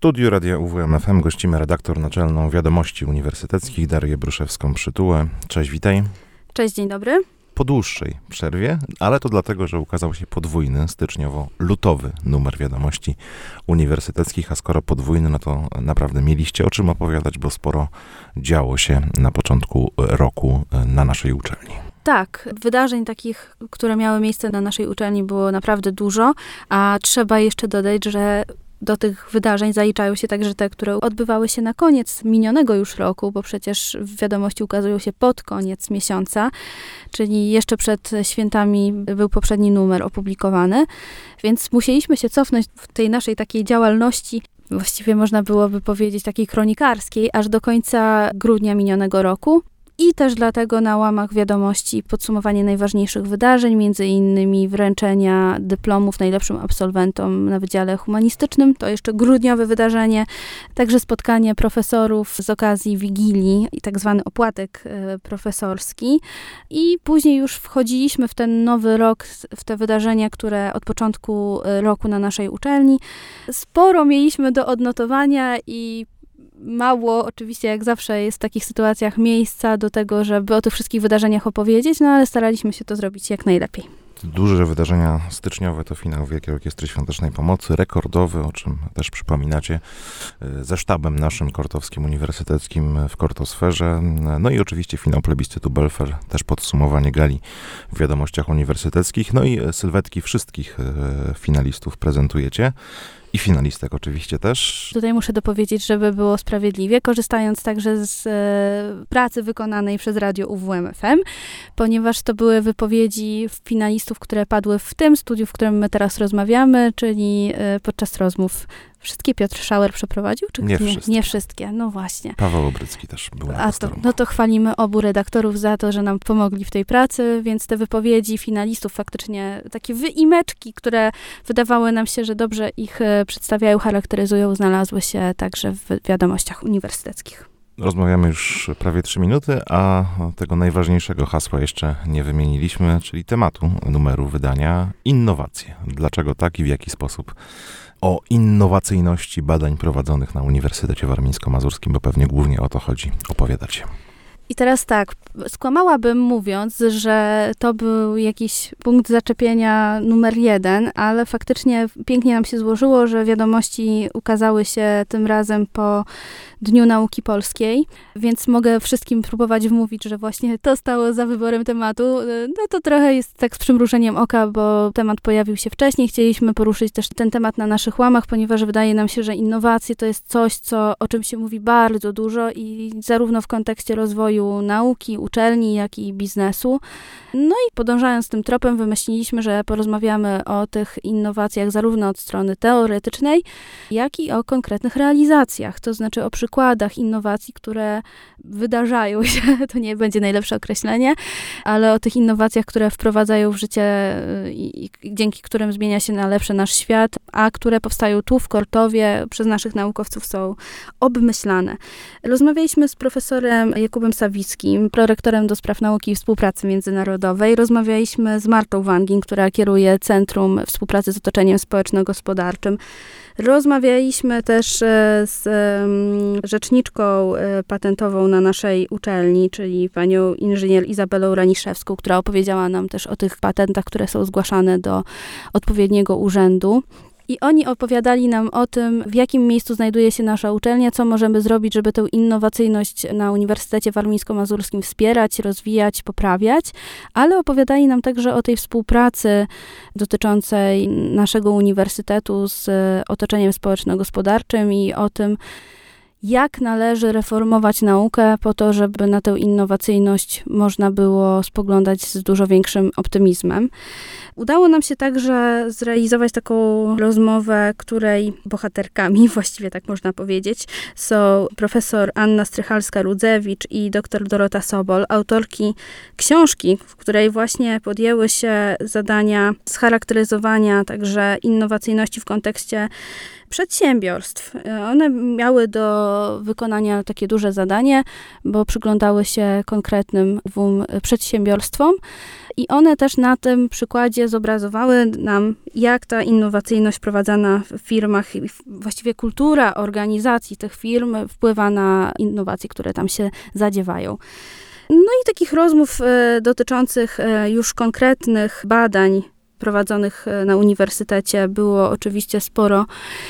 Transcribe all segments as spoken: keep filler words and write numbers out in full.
studiu Radia U W M F M gościmy redaktor naczelną Wiadomości Uniwersyteckich Darię Bruszewską-Przytułę. Cześć, witaj. Cześć, dzień dobry. Po dłuższej przerwie, ale to dlatego, że ukazał się podwójny, styczniowo-lutowy numer Wiadomości Uniwersyteckich, a skoro podwójny, no to naprawdę mieliście o czym opowiadać, bo sporo działo się na początku roku na naszej uczelni. Tak, wydarzeń takich, które miały miejsce na naszej uczelni było naprawdę dużo, a trzeba jeszcze dodać, że do tych wydarzeń zaliczają się także te, które odbywały się na koniec minionego już roku, bo przecież wiadomości ukazują się pod koniec miesiąca, czyli jeszcze przed świętami był poprzedni numer opublikowany, więc musieliśmy się cofnąć w tej naszej takiej działalności, właściwie można byłoby powiedzieć takiej kronikarskiej, aż do końca grudnia minionego roku. I też dlatego na łamach Wiadomości podsumowanie najważniejszych wydarzeń, między innymi wręczenia dyplomów najlepszym absolwentom na Wydziale Humanistycznym. To jeszcze grudniowe wydarzenie. Także spotkanie profesorów z okazji Wigilii i tak zwany opłatek profesorski. I później już wchodziliśmy w ten nowy rok, w te wydarzenia, które od początku roku na naszej uczelni. Sporo mieliśmy do odnotowania i mało, oczywiście jak zawsze jest w takich sytuacjach miejsca do tego, żeby o tych wszystkich wydarzeniach opowiedzieć, no ale staraliśmy się to zrobić jak najlepiej. Duże wydarzenia styczniowe to finał Wielkiej Orkiestry Świątecznej Pomocy, rekordowy, o czym też przypominacie, ze sztabem naszym kortowskim, uniwersyteckim w Kortosferze. No i oczywiście finał plebiscytu Belfer, też podsumowanie gali w Wiadomościach Uniwersyteckich. No i sylwetki wszystkich finalistów prezentujecie. I finalistek oczywiście też. Tutaj muszę dopowiedzieć, żeby było sprawiedliwie, korzystając także z e, pracy wykonanej przez Radio U W M F M, ponieważ to były wypowiedzi finalistów, które padły w tym studiu, w którym my teraz rozmawiamy, czyli e, podczas rozmów. Wszystkie Piotr Schauer przeprowadził? Czy nie, nie wszystkie. Nie wszystkie, no właśnie. Paweł Obrycki też był na A to, No to chwalimy obu redaktorów za to, że nam pomogli w tej pracy, więc te wypowiedzi finalistów, faktycznie takie wyimeczki, które wydawały nam się, że dobrze ich przedstawiają, charakteryzują, znalazły się także w Wiadomościach Uniwersyteckich. Rozmawiamy już prawie trzy minuty, a tego najważniejszego hasła jeszcze nie wymieniliśmy, czyli tematu numeru wydania innowacje. Dlaczego tak i w jaki sposób? O innowacyjności badań prowadzonych na Uniwersytecie Warmińsko-Mazurskim, bo pewnie głównie o to chodzi, opowiadacie. I teraz tak, skłamałabym mówiąc, że to był jakiś punkt zaczepienia numer jeden, ale faktycznie pięknie nam się złożyło, że Wiadomości ukazały się tym razem po Dniu Nauki Polskiej, więc mogę wszystkim próbować wmówić, że właśnie to stało za wyborem tematu. No to trochę jest tak z przymrużeniem oka, bo temat pojawił się wcześniej. Chcieliśmy poruszyć też ten temat na naszych łamach, ponieważ wydaje nam się, że innowacje to jest coś, co, o czym się mówi bardzo dużo i zarówno w kontekście rozwoju nauki, uczelni, jak i biznesu. No i podążając tym tropem wymyśliliśmy, że porozmawiamy o tych innowacjach zarówno od strony teoretycznej, jak i o konkretnych realizacjach, to znaczy o przykładach innowacji, które wydarzają się, to nie będzie najlepsze określenie, ale o tych innowacjach, które wprowadzają w życie i, i dzięki którym zmienia się na lepsze nasz świat, a które powstają tu w Kortowie, przez naszych naukowców są obmyślane. Rozmawialiśmy z profesorem Jakubem Sawickim, prorektorem do spraw nauki i współpracy międzynarodowej. Rozmawialiśmy z Martą Wangin, która kieruje Centrum Współpracy z Otoczeniem Społeczno-Gospodarczym. Rozmawialiśmy też z rzeczniczką patentową na naszej uczelni, czyli panią inżynier Izabelą Raniszewską, która opowiedziała nam też o tych patentach, które są zgłaszane do odpowiedniego urzędu. I oni opowiadali nam o tym, w jakim miejscu znajduje się nasza uczelnia, co możemy zrobić, żeby tę innowacyjność na Uniwersytecie Warmińsko-Mazurskim wspierać, rozwijać, poprawiać, ale opowiadali nam także o tej współpracy dotyczącej naszego uniwersytetu z otoczeniem społeczno-gospodarczym i o tym, jak należy reformować naukę po to, żeby na tę innowacyjność można było spoglądać z dużo większym optymizmem. Udało nam się także zrealizować taką rozmowę, której bohaterkami, właściwie tak można powiedzieć, są profesor Anna Strychalska-Rudzewicz i dr Dorota Sobol, autorki książki, w której właśnie podjęły się zadania scharakteryzowania także innowacyjności w kontekście przedsiębiorstw. One miały do wykonania takie duże zadanie, bo przyglądały się konkretnym dwóm przedsiębiorstwom i one też na tym przykładzie zobrazowały nam, jak ta innowacyjność wprowadzana w firmach, właściwie kultura organizacji tych firm wpływa na innowacje, które tam się zadziewają. No i takich rozmów e, dotyczących e, już konkretnych badań prowadzonych na uniwersytecie było oczywiście sporo,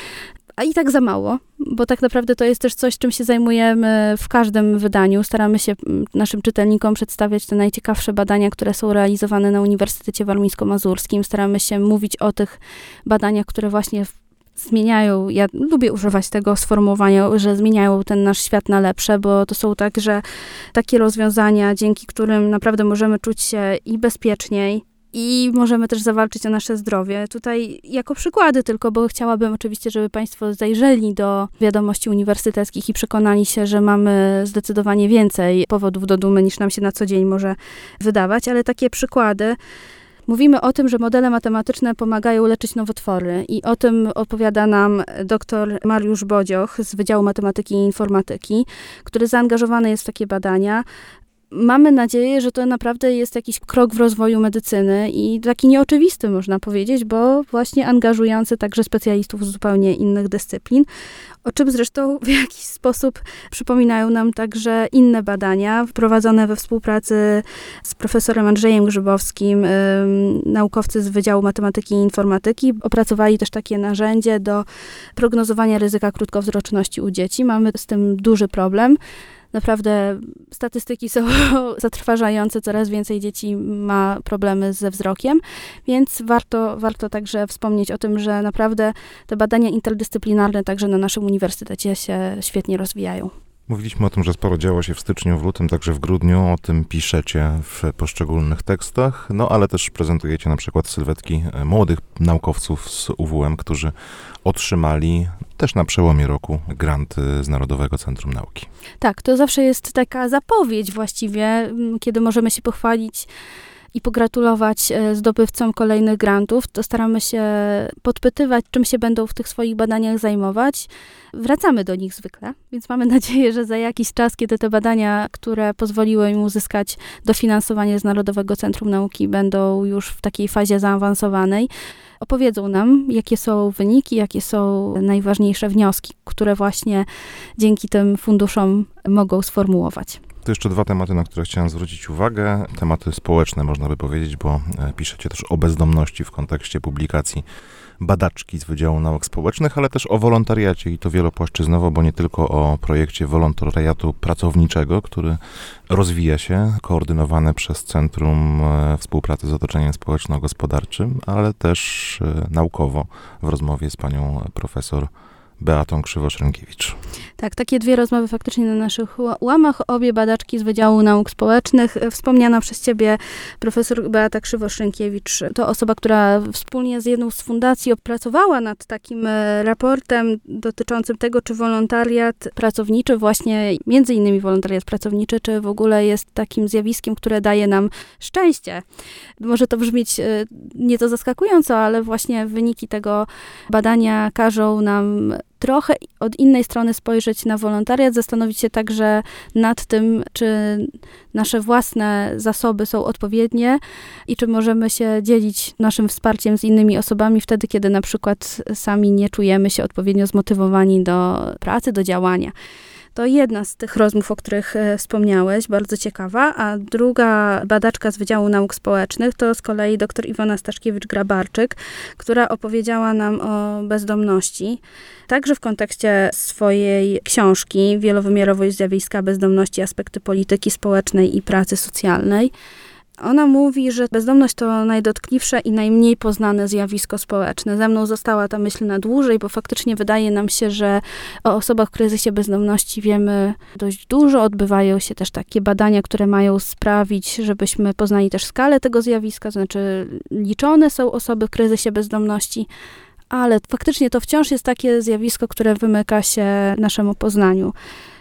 a i tak za mało, bo tak naprawdę to jest też coś, czym się zajmujemy w każdym wydaniu. Staramy się naszym czytelnikom przedstawiać te najciekawsze badania, które są realizowane na Uniwersytecie Warmińsko-Mazurskim. Staramy się mówić o tych badaniach, które właśnie zmieniają, ja lubię używać tego sformułowania, że zmieniają ten nasz świat na lepsze, bo to są także takie rozwiązania, dzięki którym naprawdę możemy czuć się i bezpieczniej, i możemy też zawalczyć o nasze zdrowie. Tutaj jako przykłady tylko, bo chciałabym oczywiście, żeby Państwo zajrzeli do wiadomości uniwersyteckich i przekonali się, że mamy zdecydowanie więcej powodów do dumy, niż nam się na co dzień może wydawać, ale takie przykłady. Mówimy o tym, że modele matematyczne pomagają leczyć nowotwory i o tym opowiada nam dr Mariusz Bodzioch z Wydziału Matematyki i Informatyki, który zaangażowany jest w takie badania. Mamy nadzieję, że to naprawdę jest jakiś krok w rozwoju medycyny i taki nieoczywisty, można powiedzieć, bo właśnie angażujący także specjalistów z zupełnie innych dyscyplin, o czym zresztą w jakiś sposób przypominają nam także inne badania prowadzone we współpracy z profesorem Andrzejem Grzybowskim. Naukowcy z Wydziału Matematyki i Informatyki opracowali też takie narzędzie do prognozowania ryzyka krótkowzroczności u dzieci. Mamy z tym duży problem. Naprawdę statystyki są zatrważające, coraz więcej dzieci ma problemy ze wzrokiem, więc warto, warto także wspomnieć o tym, że naprawdę te badania interdyscyplinarne także na naszym uniwersytecie się świetnie rozwijają. Mówiliśmy o tym, że sporo działo się w styczniu, w lutym, także w grudniu. O tym piszecie w poszczególnych tekstach, no ale też prezentujecie na przykład sylwetki młodych naukowców z U W M, którzy otrzymali też na przełomie roku granty z Narodowego Centrum Nauki. Tak, to zawsze jest taka zapowiedź właściwie, kiedy możemy się pochwalić i pogratulować zdobywcom kolejnych grantów, to staramy się podpytywać, czym się będą w tych swoich badaniach zajmować. Wracamy do nich zwykle, więc mamy nadzieję, że za jakiś czas, kiedy te badania, które pozwoliły im uzyskać dofinansowanie z Narodowego Centrum Nauki, będą już w takiej fazie zaawansowanej, opowiedzą nam, jakie są wyniki, jakie są najważniejsze wnioski, które właśnie dzięki tym funduszom mogą sformułować. To jeszcze dwa tematy, na które chciałem zwrócić uwagę. Tematy społeczne, można by powiedzieć, bo piszecie też o bezdomności w kontekście publikacji badaczki z Wydziału Nauk Społecznych, ale też o wolontariacie i to wielopłaszczyznowo, bo nie tylko o projekcie wolontariatu pracowniczego, który rozwija się, koordynowany przez Centrum Współpracy z Otoczeniem Społeczno-Gospodarczym, ale też naukowo w rozmowie z panią profesor Beatą Krzywosz-Rękiewicz. Tak, takie dwie rozmowy faktycznie na naszych łamach. Obie badaczki z Wydziału Nauk Społecznych. Wspomniana przez ciebie profesor Beata Krzywosz-Rękiewicz to osoba, która wspólnie z jedną z fundacji opracowała nad takim raportem dotyczącym tego, czy wolontariat pracowniczy, właśnie między innymi wolontariat pracowniczy, czy w ogóle jest takim zjawiskiem, które daje nam szczęście. Może to brzmieć nieco zaskakująco, ale właśnie wyniki tego badania każą nam trochę od innej strony spojrzeć na wolontariat, zastanowić się także nad tym, czy nasze własne zasoby są odpowiednie i czy możemy się dzielić naszym wsparciem z innymi osobami wtedy, kiedy na przykład sami nie czujemy się odpowiednio zmotywowani do pracy, do działania. To jedna z tych rozmów, o których e, wspomniałeś, bardzo ciekawa, a druga badaczka z Wydziału Nauk Społecznych to z kolei dr Iwona Staszkiewicz-Grabarczyk, która opowiedziała nam o bezdomności, także w kontekście swojej książki Wielowymiarowość zjawiska bezdomności, aspekty polityki społecznej i pracy socjalnej. Ona mówi, że bezdomność to najdotkliwsze i najmniej poznane zjawisko społeczne. Ze mną została ta myśl na dłużej, bo faktycznie wydaje nam się, że o osobach w kryzysie bezdomności wiemy dość dużo. Odbywają się też takie badania, które mają sprawić, żebyśmy poznali też skalę tego zjawiska, to znaczy liczone są osoby w kryzysie bezdomności, ale faktycznie to wciąż jest takie zjawisko, które wymyka się naszemu poznaniu.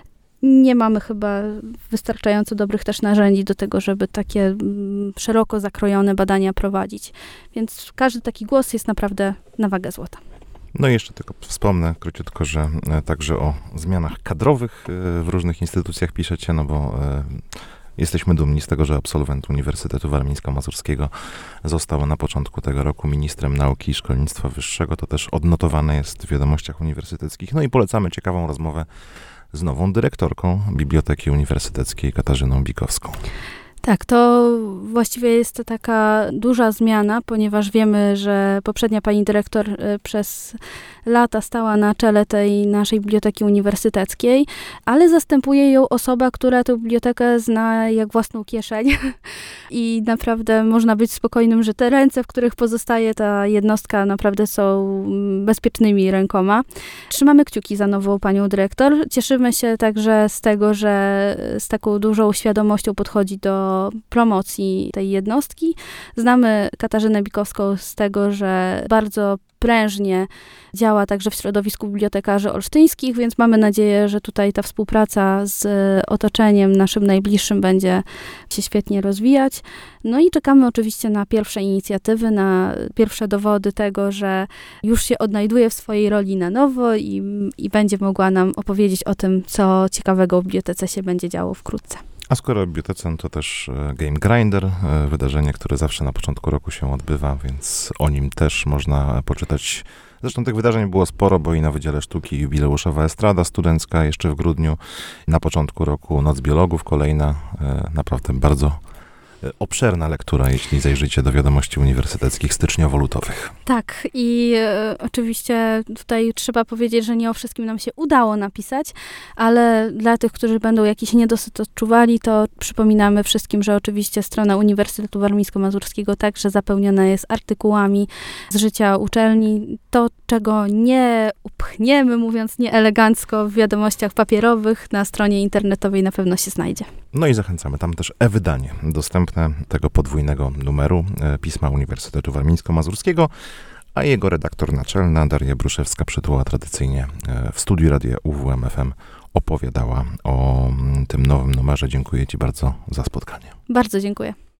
Nie mamy chyba wystarczająco dobrych też narzędzi do tego, żeby takie szeroko zakrojone badania prowadzić. Więc każdy taki głos jest naprawdę na wagę złota. No i jeszcze tylko wspomnę króciutko, że także o zmianach kadrowych w różnych instytucjach piszecie, no bo jesteśmy dumni z tego, że absolwent Uniwersytetu Warmińsko-Mazurskiego został na początku tego roku ministrem nauki i szkolnictwa wyższego. To też odnotowane jest w wiadomościach uniwersyteckich. No i polecamy ciekawą rozmowę z nową dyrektorką Biblioteki Uniwersyteckiej Katarzyną Bikowską. Tak, to właściwie jest to taka duża zmiana, ponieważ wiemy, że poprzednia pani dyrektor przez lata stała na czele tej naszej biblioteki uniwersyteckiej, ale zastępuje ją osoba, która tę bibliotekę zna jak własną kieszeń i naprawdę można być spokojnym, że te ręce, w których pozostaje ta jednostka, naprawdę są bezpiecznymi rękoma. Trzymamy kciuki za nową panią dyrektor. Cieszymy się także z tego, że z taką dużą świadomością podchodzi do promocji tej jednostki. Znamy Katarzynę Bikowską z tego, że bardzo prężnie działa także w środowisku bibliotekarzy olsztyńskich, więc mamy nadzieję, że tutaj ta współpraca z otoczeniem naszym najbliższym będzie się świetnie rozwijać. No i czekamy oczywiście na pierwsze inicjatywy, na pierwsze dowody tego, że już się odnajduje w swojej roli na nowo i, i będzie mogła nam opowiedzieć o tym, co ciekawego w bibliotece się będzie działo wkrótce. A skoro o bibliotece, no to też Game Grinder, wydarzenie, które zawsze na początku roku się odbywa, więc o nim też można poczytać. Zresztą tych wydarzeń było sporo, bo i na Wydziale Sztuki jubileuszowa estrada studencka jeszcze w grudniu. Na początku roku Noc Biologów, kolejna naprawdę bardzo obszerna lektura, jeśli zajrzycie do wiadomości uniwersyteckich styczniowo-lutowych. Tak i e, oczywiście tutaj trzeba powiedzieć, że nie o wszystkim nam się udało napisać, ale dla tych, którzy będą jakiś niedosyt odczuwali, to przypominamy wszystkim, że oczywiście strona Uniwersytetu Warmińsko-Mazurskiego także zapełniona jest artykułami z życia uczelni. To, czego nie upchniemy, mówiąc nieelegancko, w wiadomościach papierowych, na stronie internetowej na pewno się znajdzie. No i zachęcamy, tam też e-wydanie dostępne tego podwójnego numeru Pisma Uniwersytetu Warmińsko-Mazurskiego, a jego redaktor naczelna Daria Bruszewska-Przytuła tradycyjnie w studiu Radia U W M F M opowiadała o tym nowym numerze. Dziękuję ci bardzo za spotkanie. Bardzo dziękuję.